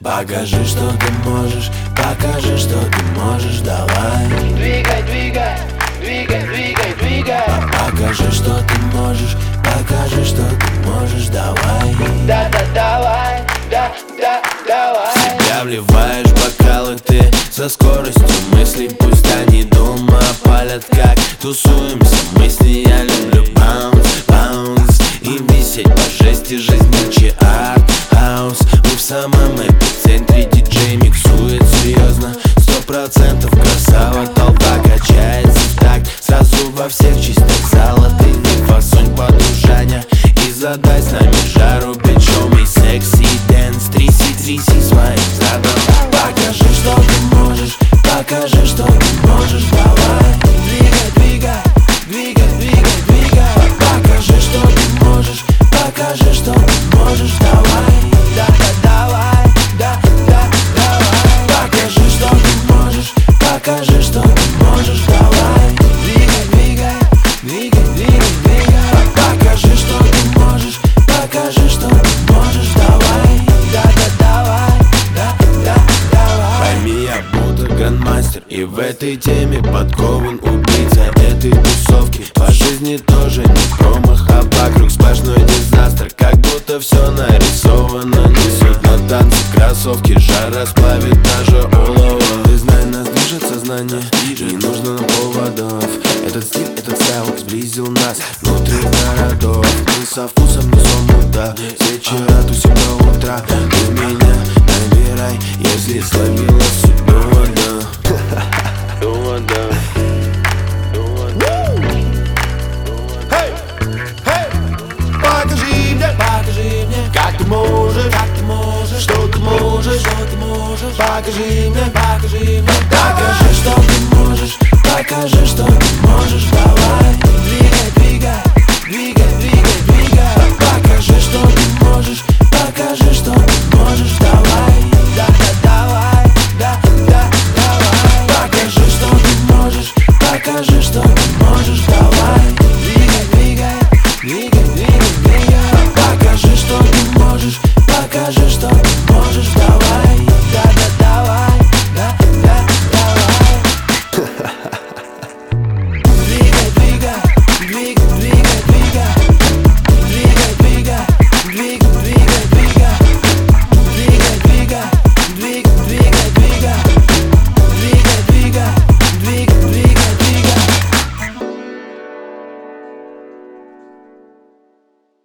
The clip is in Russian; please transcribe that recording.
Покажи, что ты можешь, покажи, что ты можешь, давай. Двигай, двигай, двигай, двигай, двигай. Покажи, что ты можешь, покажи, что ты можешь, давай. Да-да, давай, да-да, давай. Себя вливаешь в бокалы ты со скоростью мыслей. Пусть они дома палят, как тусуемся мы с ней. Я люблю баунс, баунс и висеть по жести жизни арт-хаус. Мы в самом эпицентре, диджей миксует серьезно. 100% красава, толпа качается в такт. Сразу во всех частях зала ты не фасонь подружания. И задай с нами жару, причем и секси дэнс. Тряси своих задом. Покажи, что ты можешь, покажи, что ты можешь, давай. Двигай, двигай, двигай, двигай, двигай. Покажи, что ты можешь, покажи, что ты можешь, давай. Да-да, давай, да-да, давай. Покажи, что ты можешь, покажи, что ты можешь, давай. Двигай, двигай, двигай, двигай, двигай. Покажи, что ты можешь, покажи, что ты можешь, давай. Да-да, давай, да-да, давай. Пойми, я будто грандмастер, и в этой теме подкован убийца этой тусовки. По жизни тоже не промах, а вокруг сплошной дизастер. Как будто все нарисовано, несут на танцы кроссовки. Жар расплавит даже олово. Ты знай, нас движет сознание, не нужно на поводов. Этот стиль, этот стайл сблизил нас внутри городов. Мы со вкусом несем мута, с вечера тусим до утра. Ты меня набирай, если словила судьба, да. Покажи мне, как ты можешь, что ты можешь, покажи мне, покажи, что ты можешь, покажи, что ты можешь, давай. Двигай, двигай, двигай, двигай, двигай. Покажи, что ты можешь, покажи, что